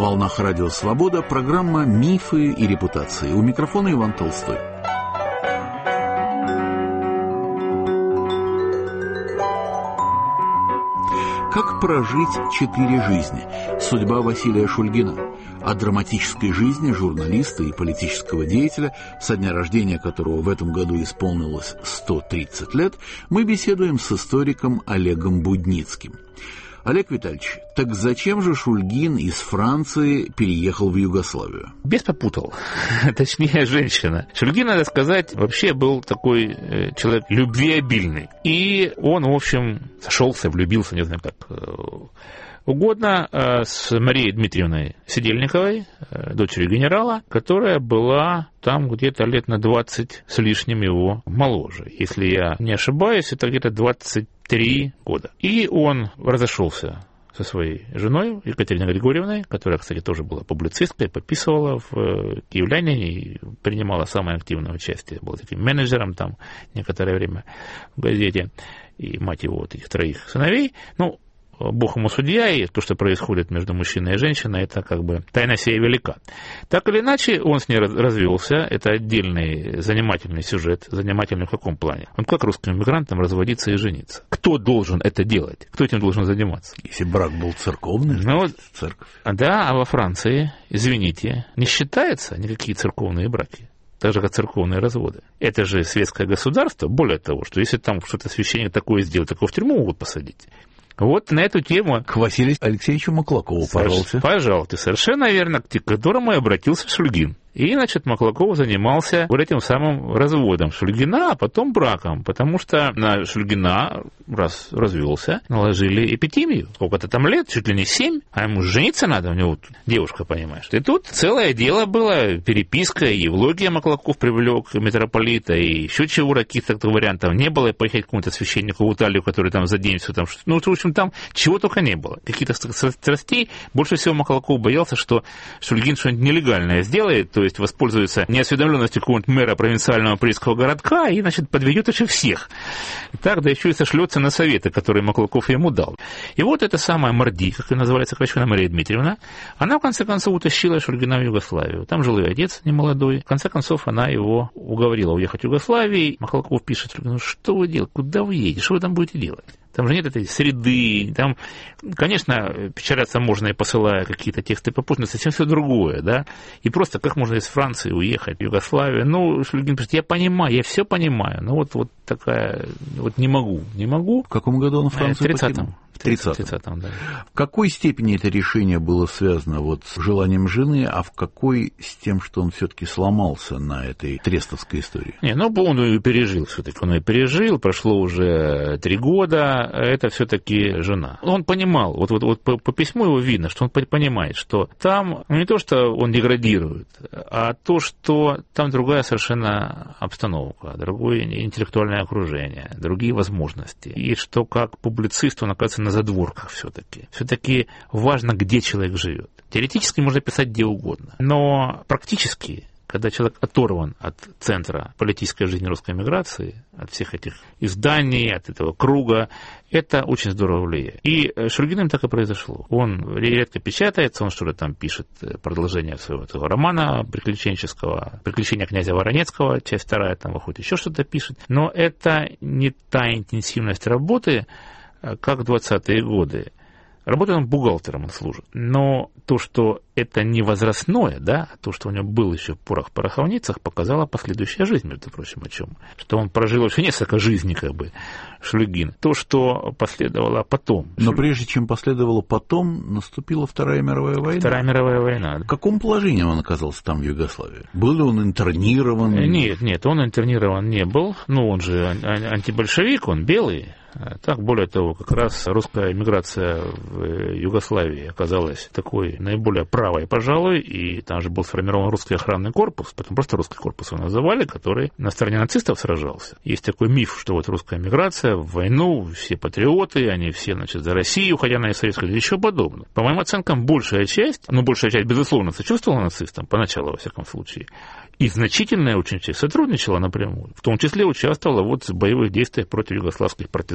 волнах Радио Свобода программа «Мифы и репутации». У микрофона Иван Толстой. Как прожить четыре жизни? Судьба Василия Шульгина. О драматической жизни журналиста и политического деятеля, со дня рождения которого в этом году исполнилось сто тридцать лет, мы беседуем с историком Олегом Будницким. Олег Витальевич, так зачем же Шульгин из Франции переехал в Югославию? Бес попутал, точнее, женщина. Шульгин, надо сказать, вообще был такой человек любвеобильный. И он, в общем, сошелся, влюбился, не знаю, как угодно, с Марией Дмитриевной Сидельниковой, дочерью генерала, которая была там где-то лет на двадцать с лишним его моложе. Если я не ошибаюсь, это где-то двадцать три года. И он разошелся со своей женой Екатериной Григорьевной, которая, кстати, тоже была публицисткой, подписывала в «Киевляне» и принимала самое активное участие, была таким менеджером там некоторое время в газете, и мать его вот этих троих сыновей. Ну, Бог ему судья, и то, что происходит между мужчиной и женщиной, это как бы тайна сия велика. Так или иначе, он с ней развелся, это отдельный занимательный сюжет, занимательный в каком плане? Он как русским иммигрантам разводиться и жениться? Кто должен это делать? Кто этим должен заниматься? Если брак был церковный, ну, церковь. Да, а во Франции, извините, не считаются никакие церковные браки. Так же, как церковные разводы. Это же светское государство, более того, что если там что-то священник такое сделает, такого в тюрьму могут посадить. Вот на эту тему... К Василию Алексеевичу Маклакову, пожалуйста. Пожалуйста, совершенно верно, к которому и обратился Шульгин. И, значит, Маклаков занимался вот этим самым разводом Шульгина, а потом браком, потому что на Шульгина, раз развелся, наложили эпитимию. Сколько-то там лет, чуть ли не семь, а ему жениться надо, у него девушка, понимаешь. И тут целое дело было, переписка, и Евлогия Маклаков привлек митрополита, и еще чего, каких-то вариантов не было, и поехать к какому-то священнику в Италию, который там за день все там... Ну, в общем, там чего только не было. Каких-то страстей. Больше всего Маклаков боялся, что Шульгин что-нибудь нелегальное сделает, то есть воспользуется неосведомленностью какого-нибудь мэра провинциального парижского городка и, значит, подведет еще всех. Так, да еще и сошлется на советы, которые Маклаков ему дал. И вот эта самая Марди, как ее называли сокращенно, Мария Дмитриевна, она, в конце концов, утащила Шульгина в Югославию. Там жил ее отец немолодой. В конце концов, она его уговорила уехать в Югославию. Маклаков пишет Шульгину: ну что вы делаете, куда вы едете, что вы там будете делать? Там же нет этой среды, там, конечно, печаляться можно и посылая какие-то тексты попозже, но совсем все другое, да, и просто как можно из Франции уехать в Югославию, ну, Шульгин пишет, я понимаю, я все понимаю, но вот, вот такая, вот не могу, не могу. В каком году он Францию покинул? В тридцатом. В тридцатом. тридцатом, да. В какой степени это решение было связано вот с желанием жены, а в какой с тем, что он все-таки сломался на этой трестовской истории? Не, ну, он ее пережил все-таки, он ее пережил, прошло уже три года, это все-таки жена. Он понимал, вот, вот, вот по, по письму его видно, что он понимает, что там ну, не то, что он деградирует, а то, что там другая совершенно обстановка, другое интеллектуальное окружение, другие возможности. И что как публицист он оказывается на задворках все-таки. Все-таки важно, где человек живет. Теоретически можно писать где угодно, но практически, когда человек оторван от центра политической жизни русской эмиграции, от всех этих изданий, от этого круга, это очень здорово влияет. И Шульгиным так и произошло. Он редко печатается, он что-то там пишет, продолжение своего этого романа приключенческого, «Приключения князя Воронецкого», часть вторая, там выходит, еще что-то пишет. Но это не та интенсивность работы, как в двадцатые годы. Работает он бухгалтером, он служит. Но то, что это не возрастное, да, а то, что у него был еще порох в пороховницах, показала последующая жизнь, между прочим, о чем. Что он прожил вообще несколько жизней, как бы, Шульгин. То, что последовало потом. Но прежде чем последовало потом, наступила Вторая мировая война. Вторая мировая война. В каком положении он оказался там, в Югославии? Был ли он интернирован? Нет, нет, он интернирован не был. Ну, он же антибольшевик, он белый. Так, более того, как раз русская эмиграция в Югославии оказалась такой наиболее правой, пожалуй, и там же был сформирован русский охранный корпус, потом просто русский корпус его называли, который на стороне нацистов сражался. Есть такой миф, что вот русская эмиграция в войну, все патриоты, они все, значит, за Россию, хотя на Советскую, еще подобное. По моим оценкам, большая часть, ну, большая часть, безусловно, сочувствовала нацистам, поначалу, во всяком случае, и значительная очень часть сотрудничала напрямую, в том числе участвовала вот в боевых действиях против югославских партизан.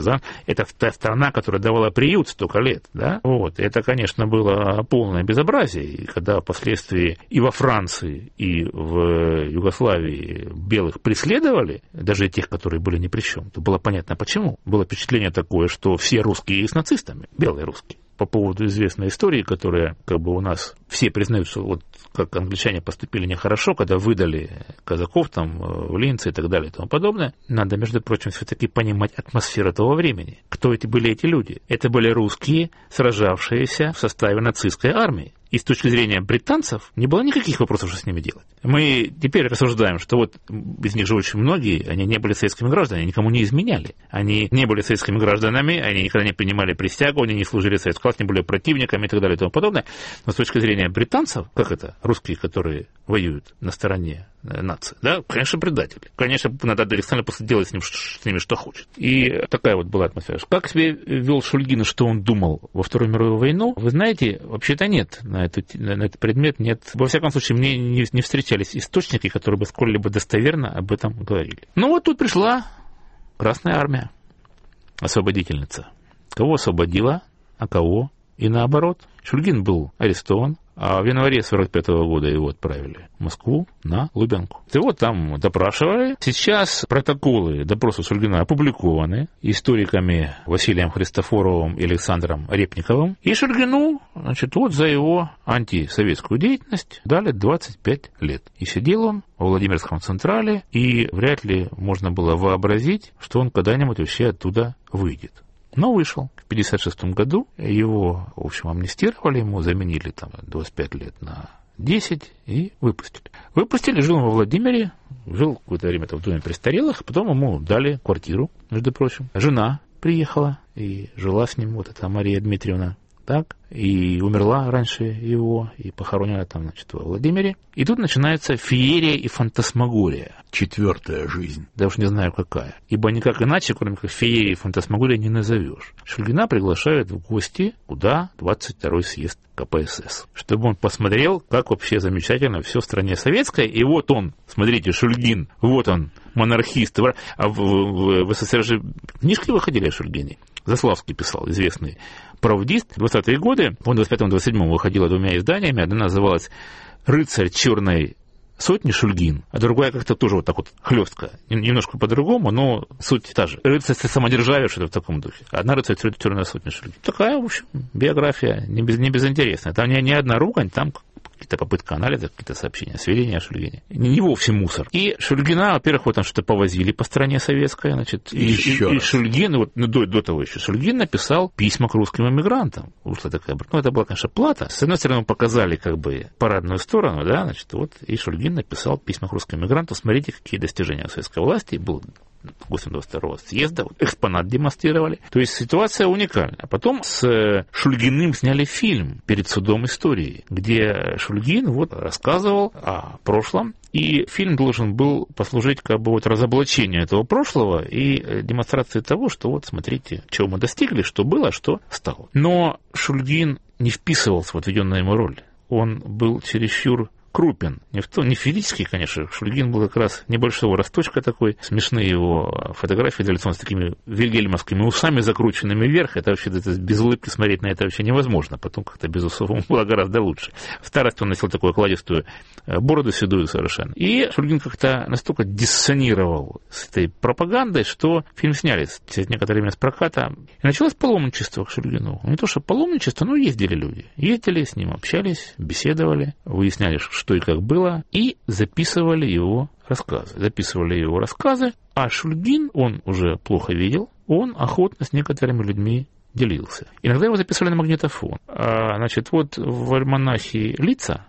партизан. Это та страна, которая давала приют столько лет, да? Вот. Это, конечно, было полное безобразие. И когда впоследствии и во Франции, и в Югославии белых преследовали, даже тех, которые были ни при чем, то было понятно почему. Было впечатление такое, что все русские с нацистами, белые русские. По поводу известной истории, которая как бы у нас все признают, что вот как англичане поступили нехорошо, когда выдали казаков там в Линце и так далее и тому подобное. Надо, между прочим, все-таки понимать атмосферу того времени. Кто эти были эти люди? Это были русские, сражавшиеся в составе нацистской армии. И с точки зрения британцев не было никаких вопросов, что с ними делать. Мы теперь рассуждаем, что вот из них же очень многие, они не были советскими гражданами, никому не изменяли. Они не были советскими гражданами, они никогда не принимали присягу, они не служили советской власти, не были противниками и так далее и тому подобное. Но с точки зрения британцев, как это, русские, которые воюют на стороне нации, да, конечно, предатели. Конечно, надо Александру просто делать с, ним, с ними что хочет. И такая вот была атмосфера. Как себя вел Шульгин и что он думал во Вторую мировую войну, вы знаете, вообще-то нет. На, эту, на этот предмет нет. Во всяком случае, мне не, не встречались источники, которые бы сколь-либо достоверно об этом говорили. Ну вот тут пришла Красная армия, освободительница. Кого освободила, а кого и наоборот. Шульгин был арестован, а в январе сорок пятого года его отправили в Москву на Лубянку. Его там допрашивали. Сейчас протоколы допроса Шульгина опубликованы историками Василием Христофоровым и Александром Репниковым. И Шульгину, значит, вот за его антисоветскую деятельность дали двадцать пять лет. И сидел он во Владимирском Централе, и вряд ли можно было вообразить, что он когда-нибудь вообще оттуда выйдет. Но вышел. В пятьдесят шестом году его, в общем, амнистировали, ему заменили там двадцать пять лет на десять и выпустили. Выпустили, жил он во Владимире, жил какое-то время там в доме престарелых, потом ему дали квартиру, между прочим. Жена приехала и жила с ним, вот эта Мария Дмитриевна, так, и умерла раньше его, и похоронена там, значит, во Владимире. И тут начинается феерия и фантасмагория. Четвертая жизнь. Да уж не знаю какая. Ибо никак иначе, кроме как феерии и фантасмагория, не назовешь. Шульгина приглашают в гости, куда? двадцать второй съезд ка пэ эс эс. Чтобы он посмотрел, как вообще замечательно все в стране советской. И вот он, смотрите, Шульгин, вот он, монархист. А в, в, в СССР же книжки выходили о Шульгине. Заславский писал, известный правдист. В двадцатые годы, он в двадцать пятом — двадцать седьмом выходила двумя изданиями. Одна называлась «Рыцарь черной сотни Шульгин», а другая как-то тоже вот так вот хлестко, немножко по-другому, но суть та же. «Рыцарь самодержавия», что-то в таком духе. Одна «Рыцарь черной сотни Шульгин». Такая, в общем, биография не, без, не безинтересная. Там не, не одна ругань, там какие-то попытки анализа, какие-то сообщения, сведения о Шульгине. Не, не вовсе мусор. И Шульгина, во-первых, вот там что-то повозили по стране советской, значит, и, и, и Шульгин, вот, ну, до, до того еще, Шульгин написал письма к русским эмигрантам. Вышла такая, ну, это была, конечно, плата. С одной стороны, показали, как бы, парадную сторону, да, значит, вот, и Шульгин написал письма к русским эмигрантам, смотрите, какие достижения советской власти, был гостем двадцать второго съезда, вот, экспонат демонстрировали. То есть ситуация уникальна. А потом с Шульгиным сняли фильм «Перед судом истории», где Шульгин вот рассказывал о прошлом, и фильм должен был послужить как бы вот разоблачению этого прошлого и демонстрации того, что вот смотрите, чего мы достигли, что было, что стало. Но Шульгин не вписывался в отведенную ему роль. Он был чересчур крупен. Не, в то, не физически, конечно. Шульгин был как раз небольшого росточка такой. Смешные его фотографии для лица с такими вильгельмовскими усами, закрученными вверх. Это вообще это, без улыбки смотреть на это вообще невозможно. Потом как-то без усов ему было гораздо лучше. В старости он носил такую окладистую бороду седую совершенно. И Шульгин как-то настолько диссонировал с этой пропагандой, что фильм сняли через некоторое время с проката. И началось паломничество к Шульгину. Не то, что паломничество, но ездили люди. Ездили с ним, общались, беседовали, выясняли, что и как было, и записывали его рассказы. Записывали его рассказы, а Шульгин, он уже плохо видел, он охотно с некоторыми людьми делился. Иногда его записывали на магнитофон. А, значит, вот в альманахе «Лица»,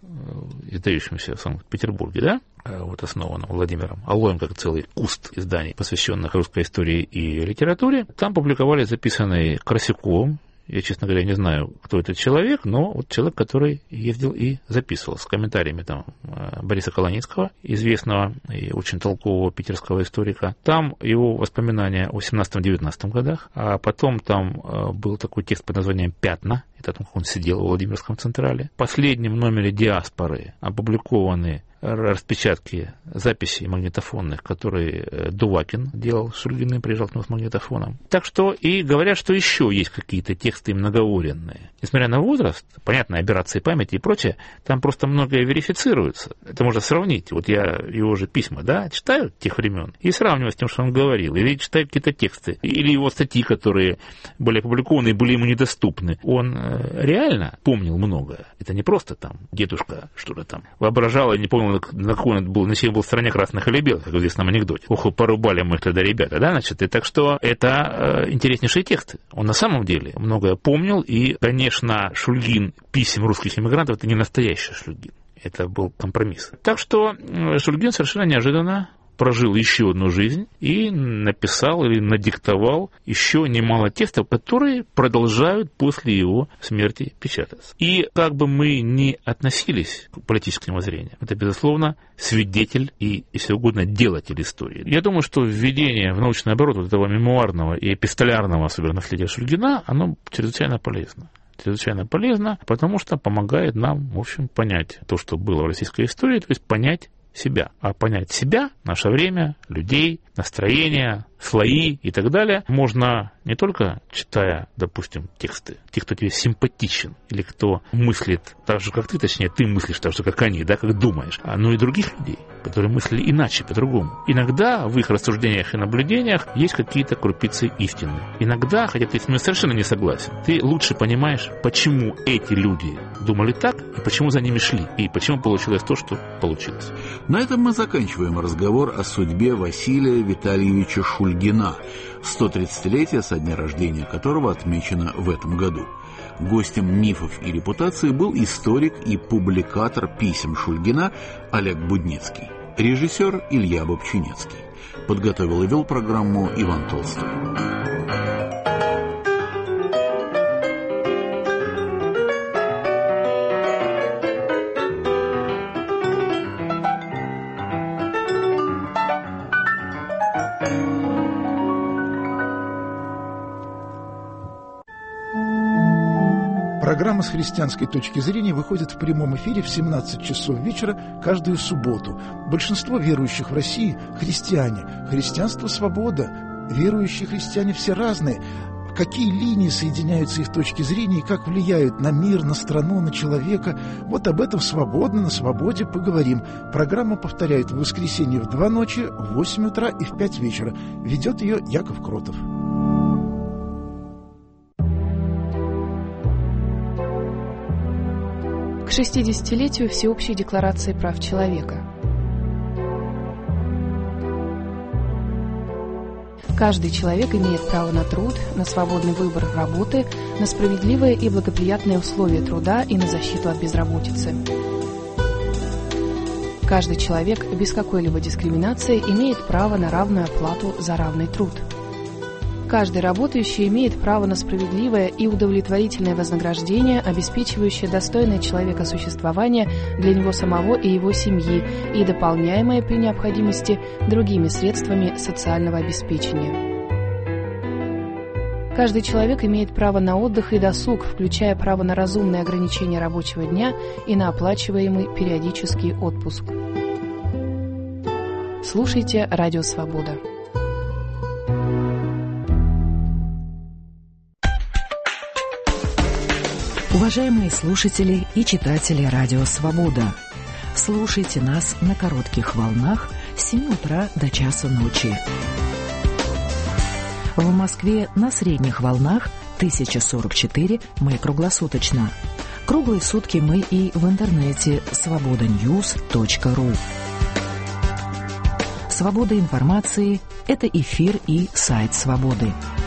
издающемся в Санкт-Петербурге, да, вот основанном Владимиром Алоем, как целый куст изданий, посвященных русской истории и литературе, там публиковали записанный Красюковым. Я, честно говоря, не знаю, кто этот человек, но вот человек, который ездил и записывал с комментариями там Бориса Колоницкого, известного и очень толкового питерского историка. Там его воспоминания о семнадцатом-девятнадцатом годах, а потом там был такой текст под названием «Пятна», это о том, как он сидел в Владимирском Централе. В последнем номере «Диаспоры» опубликованы распечатки записей магнитофонных, которые Дувакин делал с Шульгиным, приезжал к нему с магнитофоном. Так что и говорят, что еще есть какие-то тексты многоуренные. Несмотря на возраст, понятно, операции памяти и прочее, там просто многое верифицируется. Это можно сравнить. Вот я его же письма, да, читаю тех времен и сравниваю с тем, что он говорил. Или читаю какие-то тексты, или его статьи, которые были опубликованы и были ему недоступны. Он реально помнил многое. Это не просто там дедушка что-то там воображал, и не помнил, на какой он был, на чьей был в стране красных или белых, как в известном анекдоте. Ох, порубали мы их тогда, ребята, да, значит. И так что это э, интереснейшие тексты. Он на самом деле многое помнил, и, конечно, Шульгин писем русских эмигрантов — это не настоящий Шульгин. Это был компромисс. Так что Шульгин совершенно неожиданно прожил еще одну жизнь и написал или надиктовал еще немало текстов, которые продолжают после его смерти печататься. И как бы мы ни относились к политическим воззрениям, это, безусловно, свидетель и, если угодно, делатель истории. Я думаю, что введение в научный оборот вот этого мемуарного и эпистолярного, особенно наследия Шульгина, оно чрезвычайно полезно. чрезвычайно полезно, потому что помогает нам, в общем, понять то, что было в российской истории, то есть понять себя. А понять себя, наше время, людей, настроения, слои и так далее можно не только читая, допустим, тексты тех, кто тебе симпатичен, или кто мыслит так же, как ты, точнее, ты мыслишь так же, как они, да, как думаешь, но и других людей, которые мыслили иначе, по-другому. Иногда в их рассуждениях и наблюдениях есть какие-то крупицы истины. Иногда, хотя ты с ними совершенно не согласен, ты лучше понимаешь, почему эти люди думали так, и почему за ними шли, и почему получилось то, что получилось. На этом мы заканчиваем разговор о судьбе Василия Витальевича Шульгина, сто тридцатилетие со дня рождения которого отмечено в этом году. Гостем «Мифов и репутации» был историк и публикатор писем Шульгина Олег Будницкий, режиссер Илья Бобчинецкий. Подготовил и вел программу Иван Толстой. Программа «С христианской точки зрения» выходит в прямом эфире в семнадцать часов вечера каждую субботу. Большинство верующих в России – христиане. Христианство – свобода. Верующие христиане все разные. Какие линии соединяются их точки зрения и как влияют на мир, на страну, на человека. Вот об этом свободно, на свободе поговорим. Программа повторяет в воскресенье в два ночи, в восемь утра и в пять вечера. Ведет ее Яков Кротов. К шестидесятилетию Всеобщей декларации прав человека. Каждый человек имеет право на труд, на свободный выбор работы, на справедливые и благоприятные условия труда и на защиту от безработицы. Каждый человек без какой-либо дискриминации имеет право на равную оплату за равный труд. Каждый работающий имеет право на справедливое и удовлетворительное вознаграждение, обеспечивающее достойное человека существование для него самого и его семьи и дополняемое при необходимости другими средствами социального обеспечения. Каждый человек имеет право на отдых и досуг, включая право на разумное ограничение рабочего дня и на оплачиваемый периодический отпуск. Слушайте «Радио Свобода». Уважаемые слушатели и читатели «Радио Свобода», слушайте нас на коротких волнах с семи утра до часа ночи. В Москве на средних волнах тысяча сорок четыре, мы круглосуточно. Круглые сутки мы и в интернете свобода ньюс точка ру. Свобода информации – это эфир и сайт «Свободы».